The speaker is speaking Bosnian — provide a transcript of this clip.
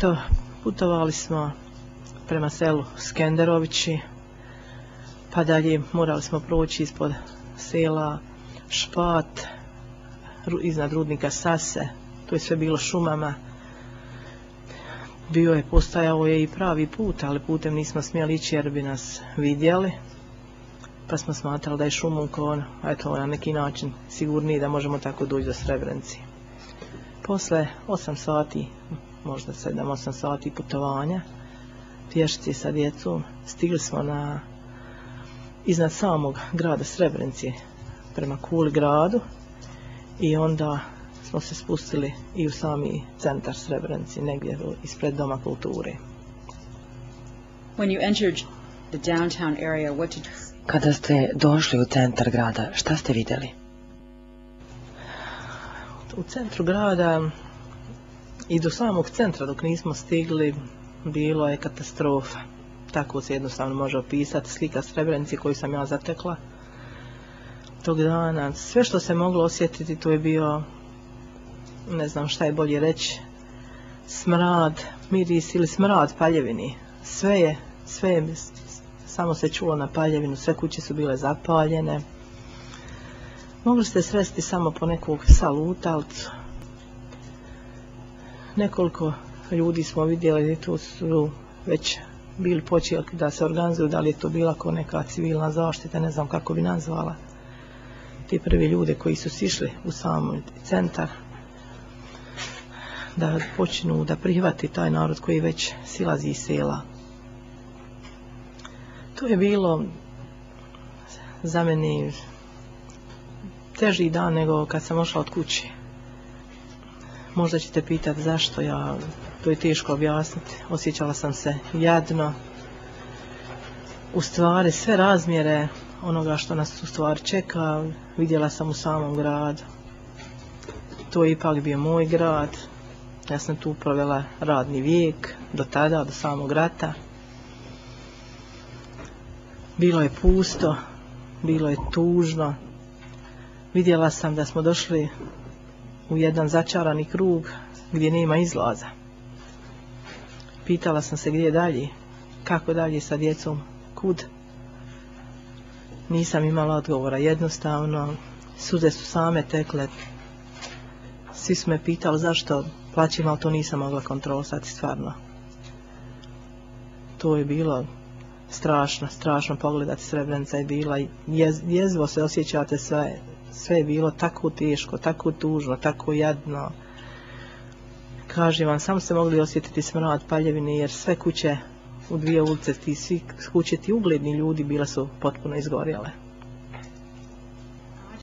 Putovali smo prema selu Skenderovići, pa dalje morali smo proći ispod sela Špat, iznad rudnika Sase, to je sve bilo šumama. Postajao je i pravi put, ali putem nismo smjeli ići jer bi nas vidjeli, pa smo smatrali da je šumom na neki način sigurniji da možemo tako doći do Srebrenice. Posle 8 sati, možda 7-8 sati putovanja, pješice sa djecom, stigli smo iznad samog grada Srebrenice prema Kuli gradu i onda smo se spustili i u sami centar Srebrenice, negdje ispred Doma kulture. Kada ste došli u centar grada, šta ste vidjeli? U centru grada i do samog centra dok nismo stigli bilo je katastrofa. Tako se jednostavno može opisati slika Srebrenice koju sam ja zatekla tog dana. Sve što se moglo osjetiti to je bio, ne znam šta je bolje reći, smrad, miris ili smrad paljevini. Sve je samo se čulo na paljevinu, sve kuće su bile zapaljene. Mogli ste sresti samo po nekog salutalcu. Nekoliko ljudi smo vidjeli, tu su već bili počeli da se organizuju, da li je to bila ko neka civilna zaštita, ne znam kako bi nazvala. Ti prvi ljude koji su sišli u sam centar, da počinu da prihvati taj narod koji već silazi iz sela. To je bilo za mene teži dan nego kad sam ošla od kuće. Možda ćete pitati zašto to je teško objasniti. Osjećala sam se jadno. U stvari sve razmjere onoga što nas u stvari čeka vidjela sam u samom gradu. To je ipak bio moj grad. Ja sam tu provela radni vijek do tada, do samog rata. Bilo je pusto, bilo je tužno. Vidjela sam da smo došli u jedan začarani krug gdje nema izlaza. Pitala sam se gdje dalje, kako dalje sa djecom, kud. Nisam imala odgovora, jednostavno, suze su same tekle. Svi su me pitali zašto plaćem, ali to nisam mogla kontrolisati stvarno. To je bilo strašno pogledati. Srebrenica je bila, jezvo se osjećate sve je bilo tako teško, tako tužno, tako jadno. Kažem vam, samo se mogli osjetiti smrad paljevine jer sve kuće u 2 ulice, svi kuće ti ugledni ljudi bile su potpuno izgorjele.